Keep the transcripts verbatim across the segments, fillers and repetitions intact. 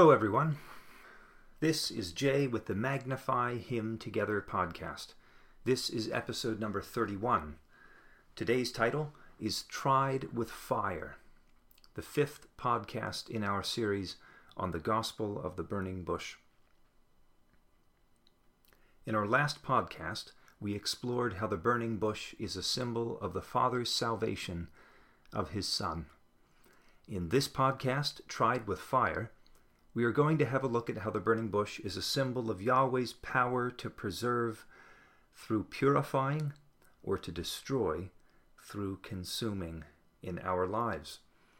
Hello, everyone. This is Jay with the Magnify Him Together podcast. This is episode number thirty-one. Today's title is Tried with Fire, the fifth podcast in our series on the Gospel of the Burning Bush. In our last podcast, we explored how the burning bush is a symbol of the Father's salvation of His Son. In this podcast, Tried with Fire, we are going to have a look at how the burning bush is a symbol of Yahweh's power to preserve through purifying or to destroy through consuming in our lives.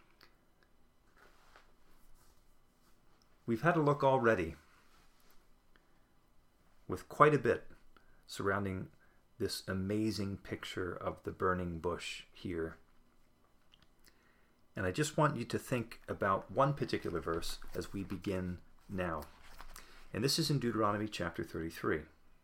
We've had a look already with quite a bit surrounding this amazing picture of the burning bush here. And I just want you to think about one particular verse as we begin now. And this is in Deuteronomy chapter thirty-three.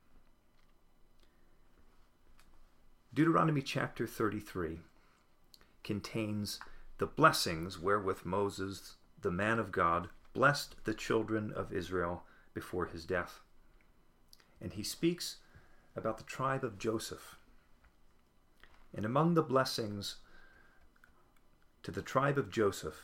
Deuteronomy chapter thirty-three contains the blessings wherewith Moses, the man of God, blessed the children of Israel before his death. And he speaks about the tribe of Joseph. And among the blessings to the tribe of Joseph,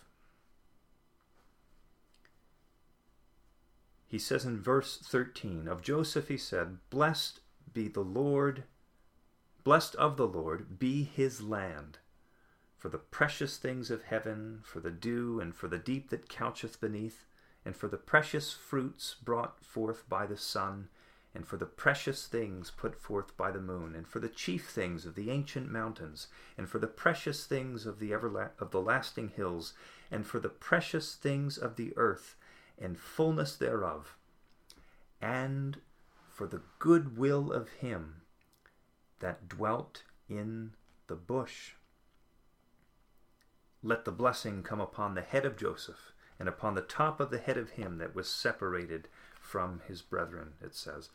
he says in verse thirteen, of Joseph he said, Blessed be the Lord, blessed of the Lord be his land, for the precious things of heaven, for the dew, and for the deep that coucheth beneath, and for the precious fruits brought forth by the sun, and for the precious things put forth by the moon, and for the chief things of the ancient mountains, and for the precious things of the everla- of the lasting hills, and for the precious things of the earth, and fullness thereof, and for the good will of him that dwelt in the bush. Let the blessing come upon the head of Joseph, and upon the top of the head of him that was separated from his brethren, it says.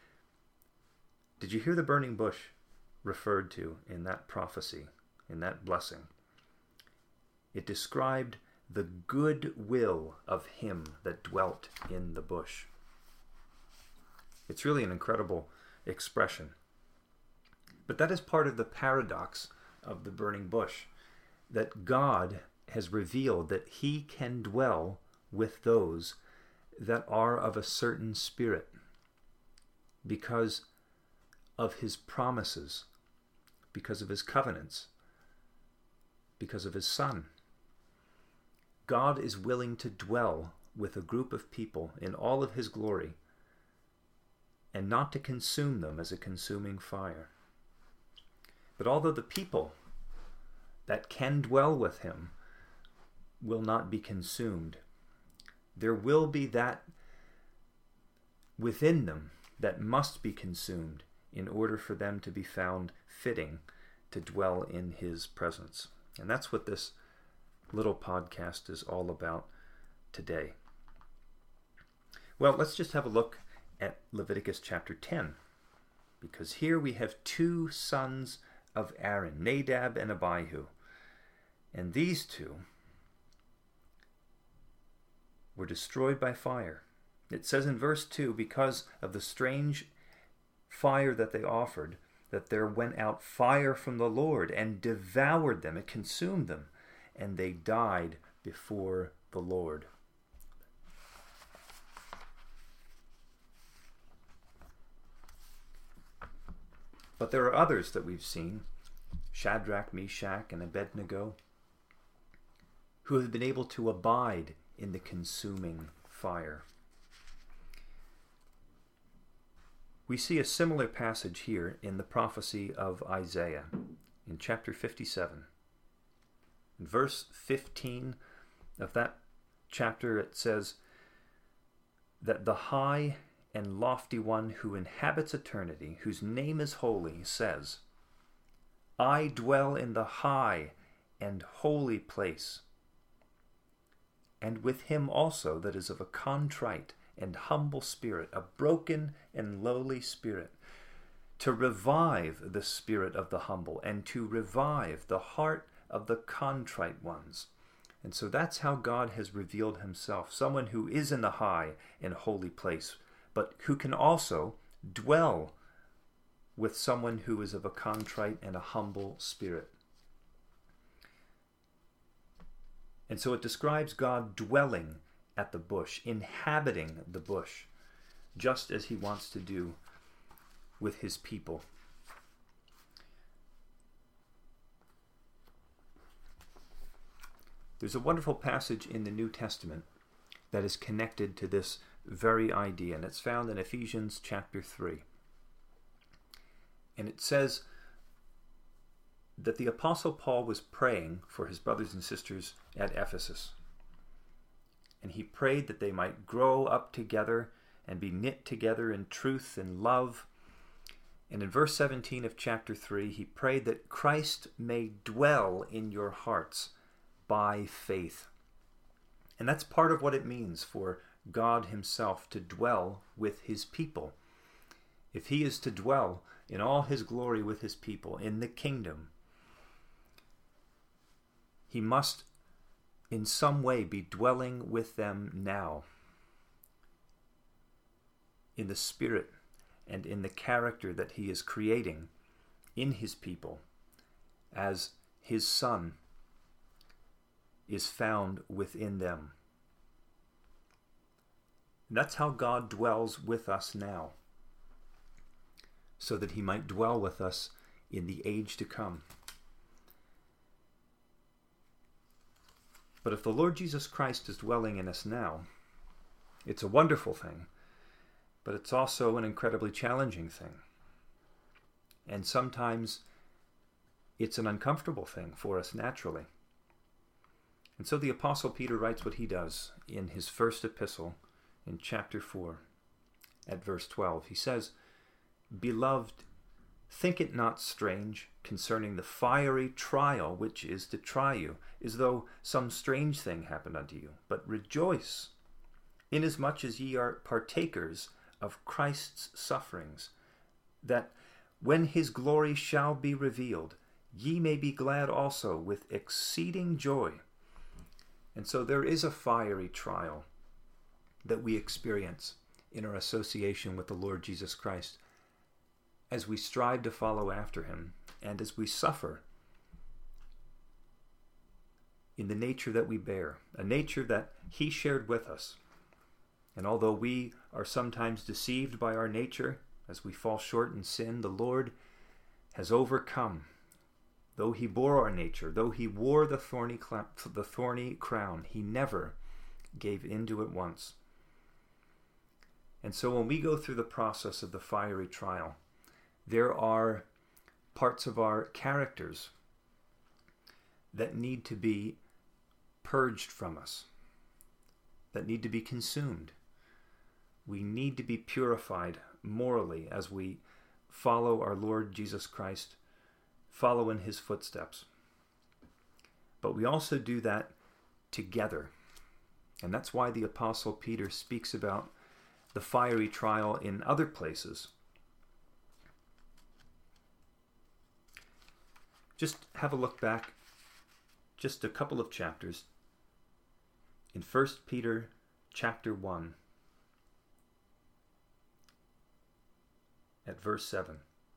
Did you hear the burning bush referred to in that prophecy, in that blessing? It described the good will of him that dwelt in the bush. It's really an incredible expression. But that is part of the paradox of the burning bush, that God has revealed that he can dwell with those that are of a certain spirit because of his promises, because of his covenants, because of his Son. God is willing to dwell with a group of people in all of his glory and not to consume them as a consuming fire. But although the people that can dwell with him will not be consumed, there will be that within them that must be consumed in order for them to be found fitting to dwell in his presence. And that's what this little podcast is all about today. Well, let's just have a look at Leviticus chapter ten, because here we have two sons of Aaron, Nadab and Abihu. And these two were destroyed by fire. It says in verse two, because of the strange fire that they offered, that there went out fire from the Lord and devoured them, it consumed them, and they died before the Lord. But there are others that we've seen, Shadrach, Meshach, and Abednego, who have been able to abide in the consuming fire. We see a similar passage here in the prophecy of Isaiah in chapter fifty-seven. In verse fifteen of that chapter it says that the high and lofty one who inhabits eternity, whose name is holy, says, I dwell in the high and holy place, and with him also that is of a contrite and humble spirit, a broken and lowly spirit, to revive the spirit of the humble, and to revive the heart of the contrite ones, And so that's how God has revealed himself, someone who is in the high and holy place, but who can also dwell with someone who is of a contrite and a humble spirit. And so it describes God dwelling at the bush, inhabiting the bush, just as he wants to do with his people. There's a wonderful passage in the New Testament that is connected to this very idea, and it's found in Ephesians chapter three. And it says that the Apostle Paul was praying for his brothers and sisters at Ephesus. And he prayed that they might grow up together and be knit together in truth and love. And in verse seventeen of chapter three, he prayed that Christ may dwell in your hearts by faith. And that's part of what it means for God himself to dwell with his people. If he is to dwell in all his glory with his people in the kingdom, he must in some way be dwelling with them now, in the spirit and in the character that he is creating in his people as his Son is found within them. And that's how God dwells with us now, so that he might dwell with us in the age to come. But if the Lord Jesus Christ is dwelling in us now, it's a wonderful thing, but it's also an incredibly challenging thing. And sometimes it's an uncomfortable thing for us naturally. And so the Apostle Peter writes what he does in his first epistle in chapter four at verse twelve. He says, "Beloved, think it not strange concerning the fiery trial which is to try you, as though some strange thing happened unto you. But rejoice, inasmuch as ye are partakers of Christ's sufferings, that when his glory shall be revealed, ye may be glad also with exceeding joy." And so there is a fiery trial that we experience in our association with the Lord Jesus Christ as we strive to follow after him and as we suffer in the nature that we bear, a nature that he shared with us. And although we are sometimes deceived by our nature as we fall short in sin, the Lord has overcome. Though he bore our nature, though he wore the thorny, cl- the thorny crown, he never gave in to it once. And so when we go through the process of the fiery trial, there are parts of our characters that need to be purged from us, that need to be consumed. We need to be purified morally as we follow our Lord Jesus Christ, follow in his footsteps. But we also do that together. And that's why the Apostle Peter speaks about the fiery trial in other places. Just have a look back just a couple of chapters in First Peter chapter one at verse seven.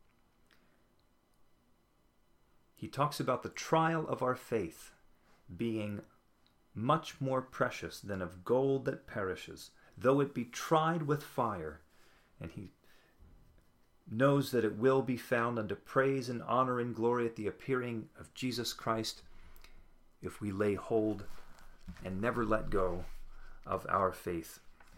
He talks about the trial of our faith being much more precious than of gold that perishes, though it be tried with fire. And he knows that it will be found unto praise and honor and glory at the appearing of Jesus Christ, if we lay hold and never let go of our faith.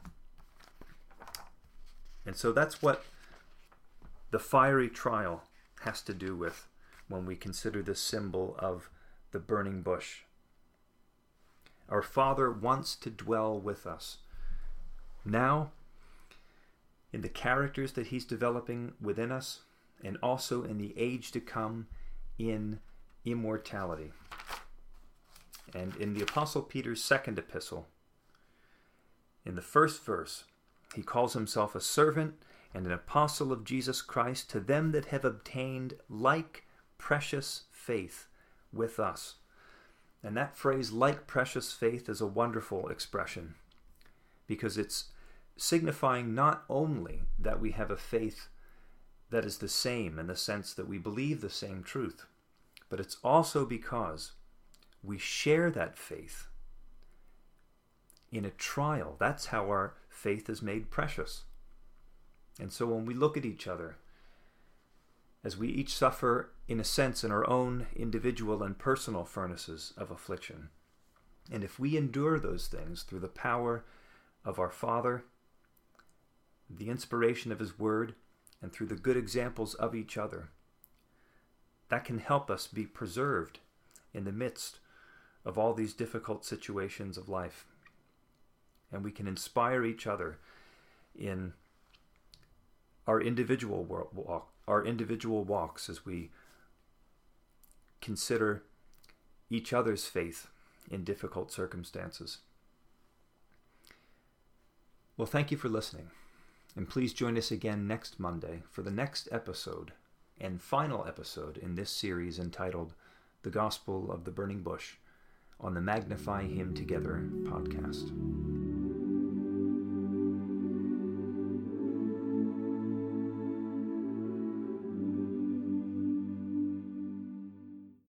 And so that's what the fiery trial has to do with when we consider the symbol of the burning bush. Our Father wants to dwell with us now in the characters that he's developing within us, and also in the age to come in immortality. And in the Apostle Peter's second epistle, in the first verse, he calls himself a servant and an apostle of Jesus Christ to them that have obtained like precious faith with us. And that phrase, like precious faith, is a wonderful expression because it's signifying not only that we have a faith that is the same in the sense that we believe the same truth, but it's also because we share that faith in a trial. That's how our faith is made precious. And so when we look at each other, as we each suffer, in a sense, in our own individual and personal furnaces of affliction, and if we endure those things through the power of our Father, the inspiration of His Word, and through the good examples of each other, that can help us be preserved in the midst of all these difficult situations of life. And we can inspire each other in our individual walk, our individual walks as we consider each other's faith in difficult circumstances. Well, thank you for listening. And please join us again next Monday for the next episode and final episode in this series entitled The Gospel of the Burning Bush on the Magnify Him Together podcast.